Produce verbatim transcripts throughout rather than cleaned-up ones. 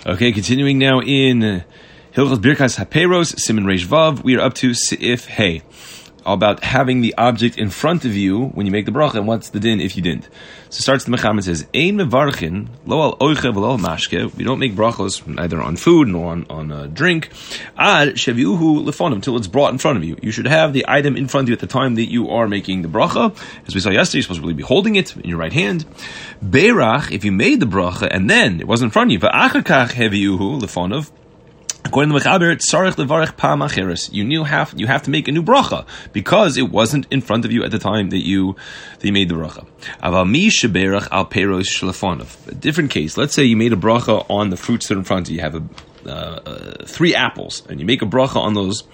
Okay, continuing now in uh, Hilchos Birkas Haperos, Siman Reish Vav. We are up to Seif Hey, about having the object in front of you when you make the bracha, and what's the din if you didn't. So starts the Mecham and says, Ein mevarchin lo al oiche v'lo al mashke. We don't make brachos either on food nor on, on uh, drink. Ad sheviuhu lefonim, until it's brought in front of you. You should have the item in front of you at the time that you are making the bracha. As we saw yesterday, you're supposed to really be holding it in your right hand. Beirach, if you made the bracha and then it wasn't in front of you, v'achar kach heviuhu lefonav. According to the Mechaber, tzarich levarech pam acheres. You knew have you have to make a new bracha because it wasn't in front of you at the time that you that you made the bracha. Aval mi sheberach al peros shlefonov. A different case. Let's say you made a bracha on the fruits that are in front of you. You have a Uh, uh, three apples, and you make a bracha on those.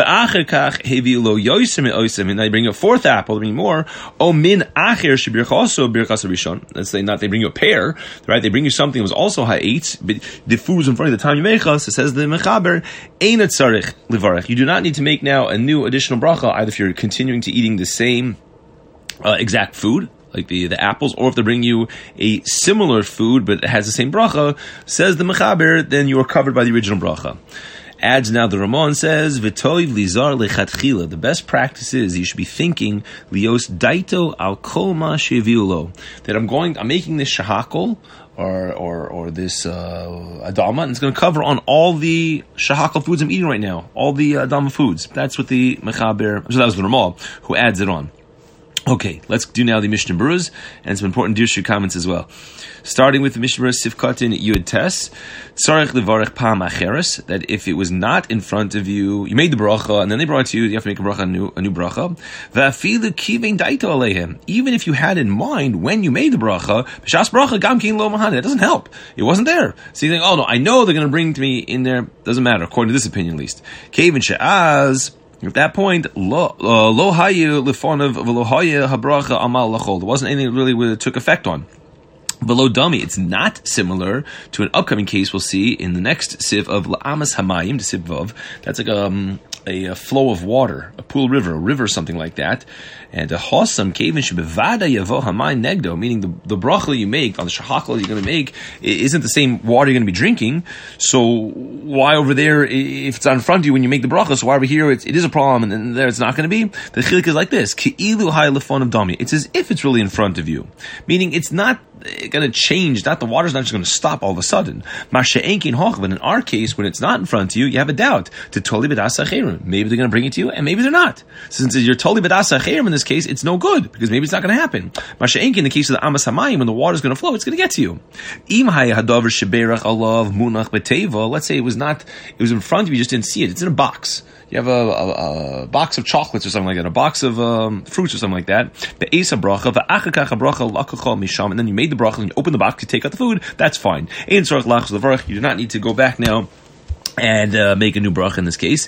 And they bring you a fourth apple, they bring you more. O min acher shebirchaso birchas rishon. Let's say not, they bring you a pear, right? They bring you something that was also ha'etz, but the food was in front of the time you make us. It says the mechaber ein tzarich levarech. You do not need to make now a new additional bracha, either if you're continuing to eating the same uh, exact food, like the, the apples, or if they bring you a similar food but it has the same bracha, says the Mechaber, then you are covered by the original bracha. Adds now the Ramon says, V'toiv lizar lechatchila. The best practice is you should be thinking, lios daito al kol ma sheviulo. That I'm going, I'm making this shahakol, or or or this uh, adama, and it's going to cover on all the shahakol foods I'm eating right now, all the uh, adama foods. That's what the Mechaber, so that was the Ramon who adds it on. Okay, let's do now the Mishnah Berurah and some important Dirshu comments as well. Starting with the Mishnah Berurah Sifkatin Yud Tes, Tzarech Levarech Pam Acheres, that if it was not in front of you, you made the bracha, and then they brought it to you, you have to make a bracha, a new, a new bracha. V'afilu kivein daito aleihem. Even if you had in mind when you made the bracha, b'shas bracha gam kin lo mahane, it doesn't help. It wasn't there. So you think, oh no, I know they're going to bring to me in there. Doesn't matter, according to this opinion at least. Kevin she'az. At that point, lo lo hayu lefonav v'lo hayu habracha amal lachol. There wasn't anything really that took effect on. Below dummy, it's not similar to an upcoming case we'll see in the next siv of la'amas hamayim, the siv vav. That's like a, um, a, a flow of water, a pool river, a river, something like that. And a hosam kevin shebevada yavo hamay negdo, meaning the, the bracha you make on the shahakal you're going to make isn't the same water you're going to be drinking. So why over there, if it's in front of you when you make the bracha, so why over here it's, it is a problem and then there it's not going to be? The chilik is like this: ki'ilu hay lefon of dami. It's as if it's really in front of you, meaning it's not going to change. That the water's not just going to stop all of a sudden. But in our case, when it's not in front of you, you have a doubt. To toli b'das acherim, maybe they're going to bring it to you, and maybe they're not. Since you're toli b'das acherim in this case, it's no good because maybe it's not going to happen. Mashenki, in the case of the amas hamayim, when the water's going to flow, it's going to get to you. Let's say it was not, it was in front of you, you just didn't see it. It's in a box. You have a, a, a box of chocolates or something like that, a box of um, fruits or something like that. And then you made the bracha and you open the box, you take out the food, that's fine. You do not need to go back now and uh, make a new bracha in this case.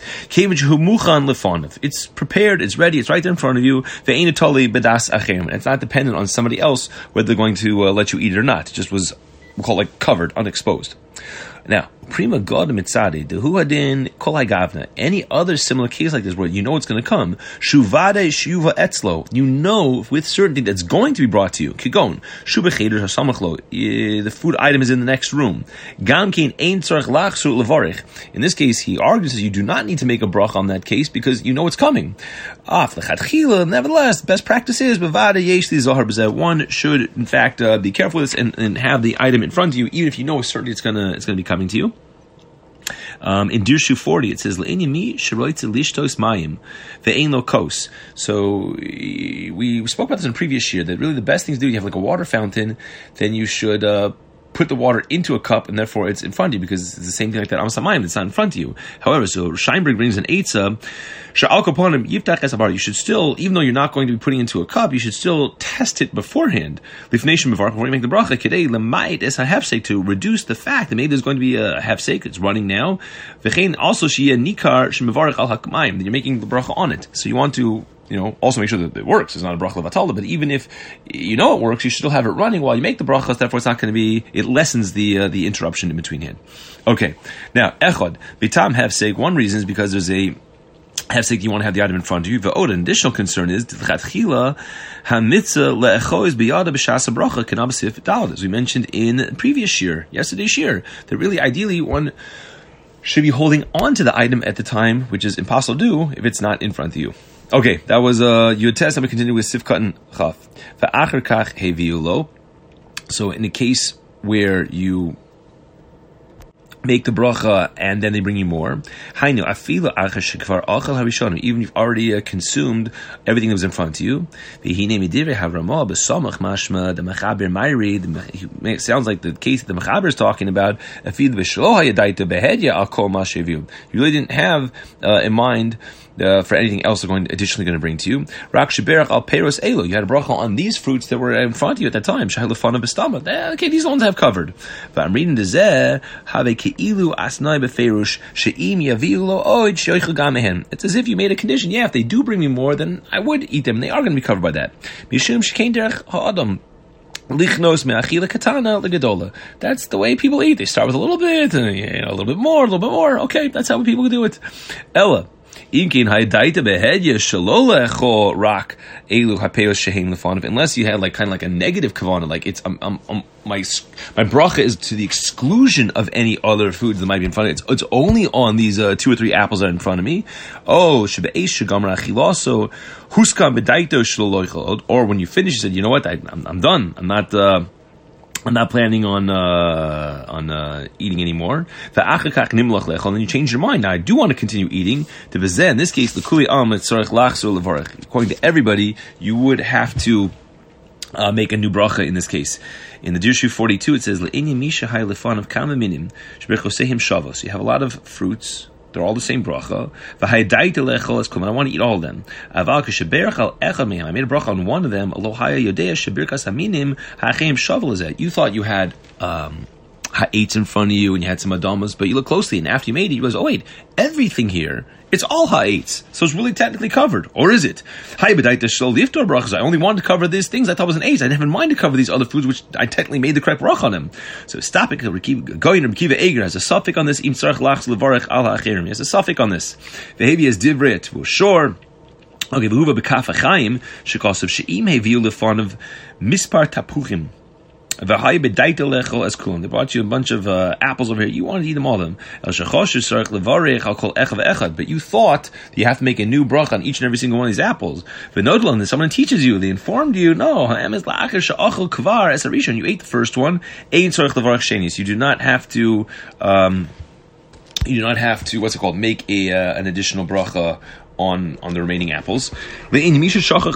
It's prepared, it's ready, it's right there in front of you. It's not dependent on somebody else whether they're going to uh, let you eat it or not. It just was, we'll call it like covered, unexposed. Now, prima god mitzadi dehuadin kolai gavna. Any other similar case like this where you know it's going to come, shuvade shuva etzlo. You know with certainty that's going to be brought to you. Kigon shuba cheder hasamachlo. The food item is in the next room. Gamkin ein tzarich lachsu levarich. In this case, he argues that you do not need to make a bracha on that case because you know it's coming. Af lechatchila. Nevertheless, best practice is bevada yesh li zahar b'zeh. One should, in fact, uh, be careful with this and, and have the item in front of you, even if you know certainly it's gonna it's gonna be coming to you. Um, in Dirshu forty, it says "Le'enyami sheroitze lishtos mayim ve'ein lo kos." So we spoke about this in a previous year that really the best thing to do, you have like a water fountain, then you should uh, put the water into a cup, and therefore it's in front of you because it's the same thing like that amas hamayim. It's not in front of you. However, so Scheinberg brings an eitzah. You should still, even though you're not going to be putting it into a cup, you should still test it beforehand. Before you make the bracha, to reduce the fact that maybe there's going to be a hefsek, it's running now. Also, that you're making the bracha on it. So you want to, you know, also make sure that it works. It's not a bracha levatala, but even if you know it works, you should still have it running while you make the brachas. Therefore, it's not going to be, it lessens the uh, the interruption in between hand. Okay, now echad bitam hefsek. One reason is because there's a Hefsek, you want to have the item in front of you. The an additional concern is T'chatchila hamitzah le'echois biyada b'shas bracha kanabasif dalad, as we mentioned in previous year, yesterday's year, that really ideally one should be holding on to the item at the time, which is impossible to do if it's not in front of you. Okay, that was uh, Yud Tes. I'm going to continue with Sif Katan Chaf. V'acher kach heviu lo. So in a case where you make the bracha and then they bring you more, even if you've already uh, consumed everything that was in front of you, it sounds like the case that the Mechaber is talking about. You really didn't have uh, in mind Uh, for anything else they're going additionally going to bring to you. Rak sheberach al peros elo. You had a bracha on these fruits that were in front of you at that time. Shahilafana b'stama. Okay, these ones have covered. But I'm reading the zeh have keilu asnai beferush sheim yaviu lo oid sheoichel gamehen. It's as if you made a condition. Yeah, if they do bring me more, then I would eat them. They are going to be covered by that. Mishum shekein derech ha'adam. Lichnos me'achila katana legadola. That's the way people eat. They start with a little bit, and, you know, a little bit more, a little bit more. Okay, that's how people do it. Ella. Unless you had like kind of like a negative kavanah, like it's um, um, um, my my bracha is to the exclusion of any other foods that might be in front of it. It's, it's only on these uh, two or three apples that are in front of me. Oh, so or when you finish, you said, you know what, I, I'm, I'm done. I'm not. Uh, I'm not planning on uh, on uh, eating anymore. And then you change your mind. Now I do want to continue eating. In this case, according to everybody, you would have to uh, make a new bracha in this case. In the Dirshu forty-two, it says, so you have a lot of fruits. They're all the same bracha. I want to eat all of them. I made a bracha on one of them. You thought you had um, ha'etz in front of you and you had some adamas, but you look closely, and after you made it, you goes, oh wait, everything here, it's all ha'etz, so it's really technically covered. Or is it? I only wanted to cover these things I thought was an eitz. I didn't have in mind to cover these other foods, which I technically made the correct bracha on them. So stop it. Going Rekiva Eger has a suffix on this. He has a suffix on this. Behavior is divret. We're sure. Okay, v'huva b'kaf ha'chaim shekosov she'im heviu lefon of mispar tapuchim. They brought you a bunch of uh, apples over here. You wanted to eat them all of them. But you thought you have to make a new bracha on each and every single one of these apples. But someone teaches you, they informed you, no, you ate the first one. You do not have to um, you do not have to, what's it called, make a uh, an additional bracha on on the remaining apples. So you buy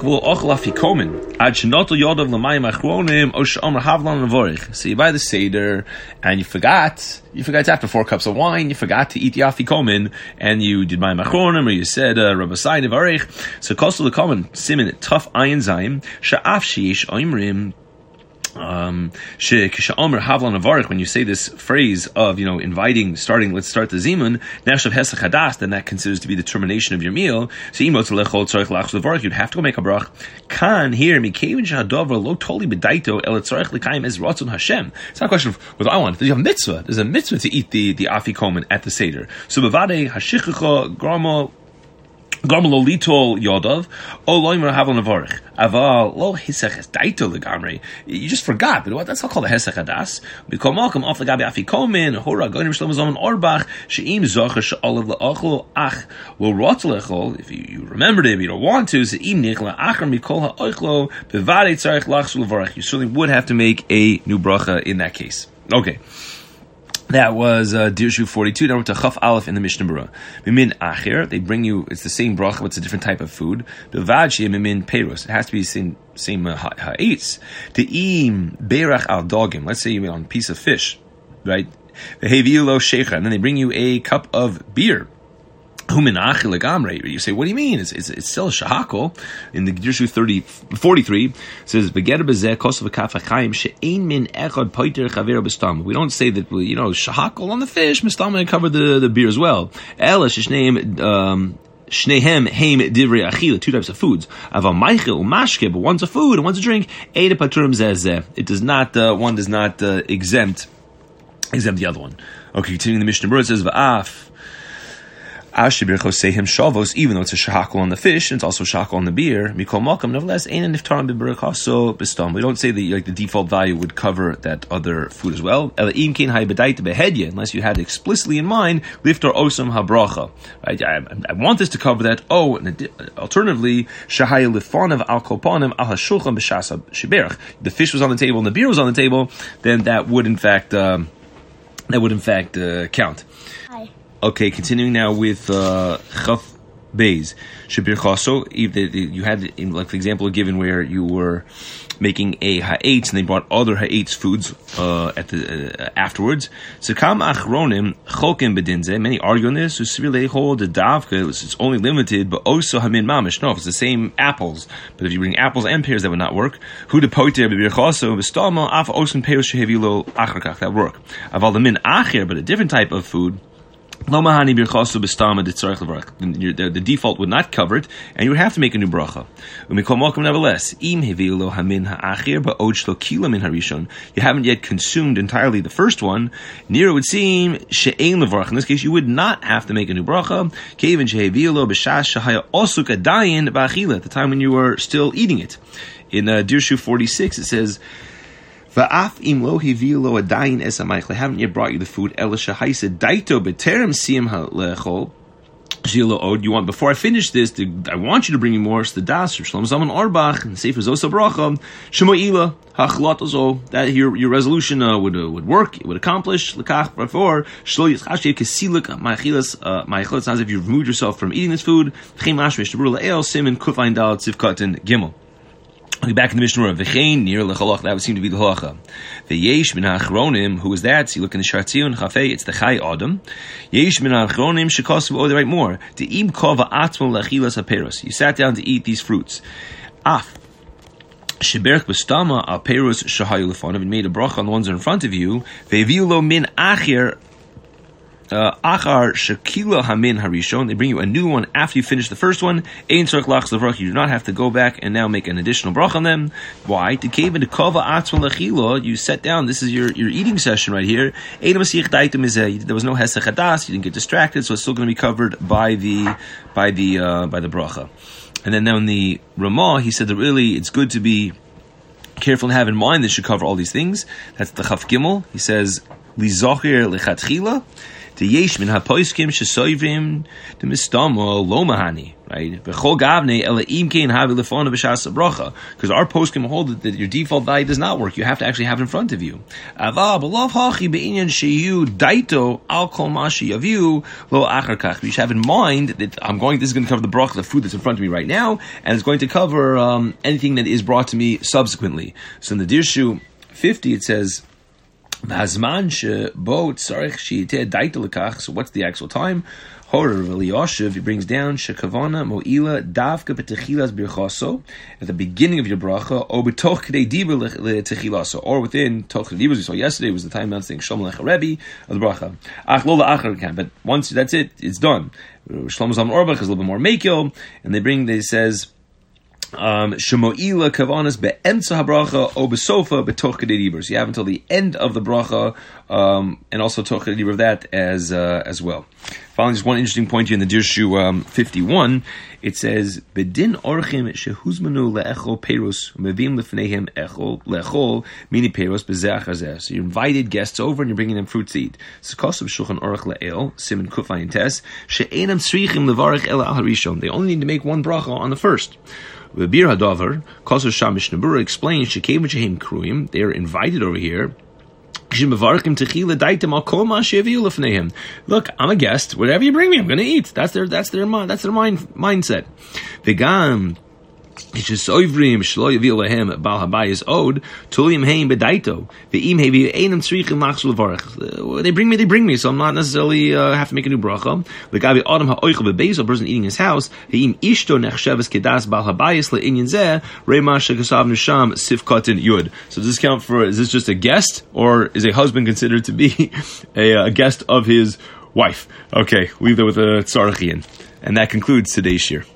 the Seder and you forgot, you forgot after four cups of wine, you forgot to eat the afikomen, and you did my machronim, or you said Rabbi Sai Nevarech. So kosel the common simin tough ayin zayim sha'af sheish oimrim. Um, when you say this phrase of, you know, inviting, starting, let's start the zimun, then that considers to be the termination of your meal. So you'd have to go make a brach. Kan here, it's not a question of what I want. There's a mitzvah. There's a mitzvah to eat the, the afikomen at the Seder. So bevade hashichacha grama Gamlo litol yodav, o loimer havon avarich. Aval lo hisech daito legamri. You just forgot, but what? That's not called a hesech hadas. Mikol malkum off legabi afikomen hora goyim shlomo zaman orbach sheim zocher she'olav leachol ach lo rot lechol. If you, you remembered it, but you don't want to, seim nichla achar mikol ha'oichlo bevadei tzarich lachsul levarich. You certainly would have to make a new bracha in that case. Okay. That was uh, Dirshu forty-two. Now we're to Chaf Aleph in the Mishnah Berurah. Mimin Acher, they bring you, it's the same bracha, but it's a different type of food. Bevad Sheyeh Mimin Peiros, it has to be the same, same uh, ha'etz. Te'im Beirach Al Dogim, let's say you mean on a piece of fish, right? Veheviu Lo Shecha, and then they bring you a cup of beer. You say, what do you mean? It's, it's, it's still a shahakol. In the Dirshu forty-three, it says, we don't say that, you know, shahakol on the fish, mistama cover the, the beer as well. Elish, name, um, Shnehem heim divrei achila, two types of foods. Aval meichel umashke, but one's a food and one's a drink. Eida paturim zeh. It does not, uh, one does not uh, exempt, exempt the other one. Okay, continuing the Mishnah Berurah, it says, va'af. Shavos, even though it's a shahakol on the fish, and it's also shahakol on the beer, mikol malkam, nevertheless, ain't niftarim b'berachos bistam. We don't say that like the default value would cover that other food as well. Elaim kein hay bedaita behedya, unless you had explicitly in mind liftar osam habracha. Right? I, I want this to cover that. Oh, and alternatively, shahaya lifanav al kopanim al hashulchan b'shasa shiberach. The fish was on the table and the beer was on the table. Then that would in fact um, that would in fact uh, count. Hi. Okay, continuing now with uh, Chaf Beis. Shabir Chaso, you had, in, like the example given where you were making a ha'etz and they brought other ha'etz foods uh, at the uh, afterwards. So kam achronim chokim bedinze. Many argue on this. Usvir lehold the davka. It's only limited, but also hamin mamish. No, if it's the same apples, but if you bring apples and pears, that would not work. Hu de poiter bebir chaso v'stama af osun pears shehevilo acharkach. That would work. Aval the min acher, but a different type of food. The, the, the default would not cover it, and you would have to make a new bracha. Nevertheless, you haven't yet consumed entirely the first one. Near it would seem in this case, you would not have to make a new bracha. At the time when you were still eating it. In uh, Dirshu forty-six, it says, Va'af im lo hivi lo adayin es hamayich. They haven't yet brought you the food. El shahaisa daito beterem siyam halechol. You want, before I finish this, the, I want you to bring me more. So the das Shlomo Zalman Auerbach and Sefer Zosa Bracha Shemoila Hachlatozo. That your your resolution uh, would uh, would work. It would accomplish. Lekach before Shlo Yitzchashev Kesilik Ma'achilas Ma'achilas. Sounds if you've removed yourself from eating this food. Chem Ashmesh Tabrula El Simin Kufayin Dal Tzivkatin Gimel. Back in the Mishnah, V'chein near lechalach. That would seem to be the halacha. V'yesh min ha'achronim. Who is that? So you look in the Shartzion Chafei. It's the Chai Adam. Yesh min ha'achronim shekasu. Oh, they write more. De'im kova atmo lechilas haperos. You sat down to eat these fruits. Af. Sheberch b'stama al peros shahayu lefonav. And made a bracha on the ones that are in front of you. Ve'viu lo min acher. Achar Shakila Hamin Harishon. They bring you a new one after you finish the first one. Ein tzarich lachs levrach. You do not have to go back and now make an additional bracha on them. Why? To cave into kova atzma lechila. You sat down. This is your, your eating session right here. There was no hesech hadas. You didn't get distracted, so it's still going to be covered by the by the uh, by the bracha. And then now in the Ramah, he said that really it's good to be careful and have in mind that it should cover all these things. That's the Chaf Gimel. He says lizocher lechatchila. The yesh min hapoiskim shesoivim the mistamo lo mahani, right? V'chol gavne elaim kein havi lefona b'shas bracha, because our poskim hold that your default value does not work. You have to actually have it in front of you. Ava b'lav hachi be'inyan sheyu daito al kol mashi yaviu lo achar kach. You should have in mind that I'm going. This is going to cover the bracha, the food that's in front of me right now, and it's going to cover um, anything that is brought to me subsequently. So in the Dirshu fifty, it says. So what's the actual time? Horror Eliashiv, he brings down Shekavana Moila Davka Betechilas Birchaso at the beginning of your bracha, or betoch kedei dibur letechilaso, or within toch kedei dibur. We saw yesterday was the time I'm saying Shlomo Lecharebi of the bracha. Ach lo la'achar kan, but once that's it, it's done. Shlomo Zalman Auerbach is a little bit more mekil, and they bring. They says. Um, Shemoila kavanas be'emtza habracha o besofa betoch kedei dibur. So you have until the end of the bracha, um, and also toch kedei dibur of that as uh, as well. Finally, just one interesting point here in the Dirshu um, fifty-one. It says bedin orchim shehuzmanu leechol peros mevim lefneihem echol leechol mini peros bezeh achazeh. So you invited guests over and you're bringing them fruit to eat. So kosav shulchan aruch le'el simin kufayin tes she'enam tzrichim levarich el al harishon. They only need to make one bracha on the first. The Bir Hadavar, Kosov Sham Mishnah Berurah explains Shekev Shehem Kruyim. They are invited over here. Look, I'm a guest. Whatever you bring me, I'm going to eat. That's their that's their that's their mind mindset. Vegam. They bring me, they bring me, so I'm not necessarily uh, have to make a new bracha. The guy Adam ha'oichel bebeis, a person eating in his house, heim ishto nechsheves kedas bal habayis le'inyan zeh re'ma shekasav nisham sifkatin yud. So does this count for? Is this just a guest, or is a husband considered to be a, a guest of his wife? Okay, we leave that with a tzarachian, and that concludes today's shir.